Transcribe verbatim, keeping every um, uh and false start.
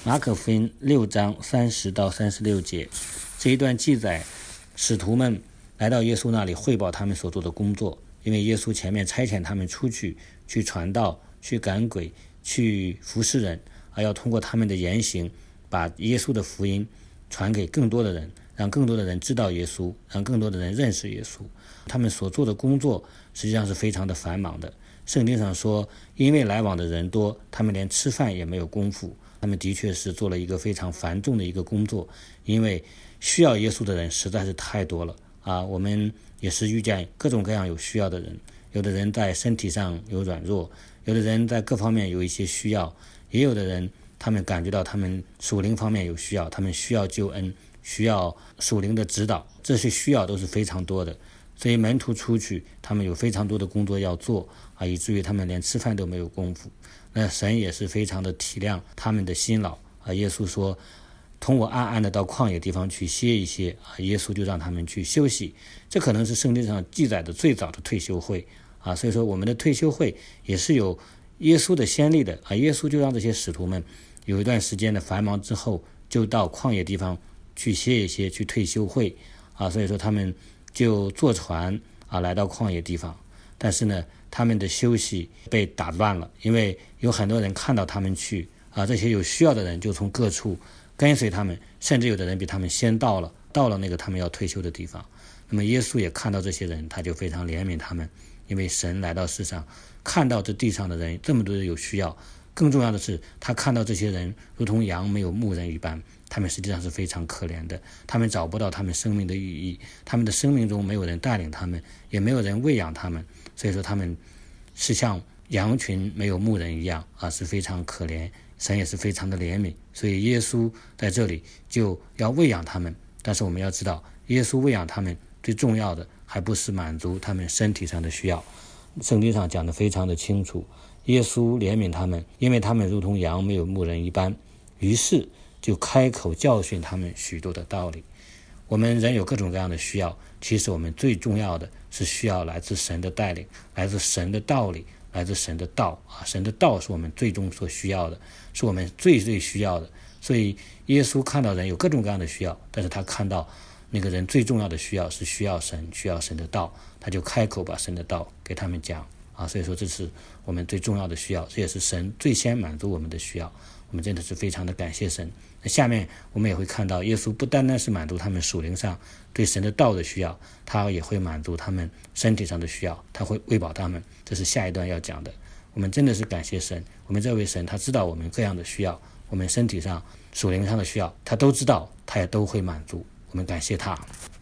马可福音六章三十到三十六节，这一段记载使徒们来到耶稣那里汇报他们所做的工作，因为耶稣前面差遣他们出去去传道，去赶鬼，去服侍人，而要通过他们的言行把耶稣的福音传给更多的人，让更多的人知道耶稣，让更多的人认识耶稣。他们所做的工作实际上是非常的繁忙的。圣经上说，因为来往的人多，他们连吃饭也没有功夫。他们的确是做了一个非常繁重的一个工作，因为需要耶稣的人实在是太多了啊！我们也是遇见各种各样有需要的人，有的人在身体上有软弱，有的人在各方面有一些需要，也有的人他们感觉到他们属灵方面有需要，他们需要救恩，需要属灵的指导，这些需要都是非常多的。所以门徒出去，他们有非常多的工作要做啊，以至于他们连吃饭都没有功夫。那神也是非常的体谅他们的辛劳啊。耶稣说，同我暗暗的到旷野地方去歇一歇啊，耶稣就让他们去休息。这可能是圣经上记载的最早的退休会啊，所以说我们的退休会也是有耶稣的先例的啊。耶稣就让这些使徒们有一段时间的繁忙之后，就到旷野地方去歇一歇，去退休会啊。所以说他们就坐船啊来到旷野地方，但是呢，他们的休息被打乱了，因为有很多人看到他们去啊，这些有需要的人就从各处跟随他们，甚至有的人比他们先到了，到了那个他们要退休的地方。那么耶稣也看到这些人，他就非常怜悯他们，因为神来到世上，看到这地上的人这么多人有需要，更重要的是他看到这些人如同羊没有牧人一般，他们实际上是非常可怜的，他们找不到他们生命的意义，他们的生命中没有人带领他们，也没有人喂养他们，所以说他们是像羊群没有牧人一样啊，是非常可怜，神也是非常的怜悯，所以耶稣在这里就要喂养他们。但是我们要知道，耶稣喂养他们最重要的还不是满足他们身体上的需要，圣经上讲得非常的清楚，耶稣怜悯他们，因为他们如同羊没有牧人一般，于是就开口教训他们许多的道理。我们人有各种各样的需要，其实我们最重要的是需要来自神的带领，来自神的道理，来自神的道啊，神的道是我们最终所需要的，是我们最最需要的。所以耶稣看到人有各种各样的需要，但是他看到那个人最重要的需要是需要神，需要神的道，他就开口把神的道给他们讲啊。所以说这是我们最重要的需要，这也是神最先满足我们的需要，我们真的是非常的感谢神。那下面我们也会看到，耶稣不单单是满足他们属灵上对神的道的需要，他也会满足他们身体上的需要，他会喂饱他们，这是下一段要讲的。我们真的是感谢神，我们这位神他知道我们各样的需要，我们身体上属灵上的需要他都知道，他也都会满足，我们感谢他。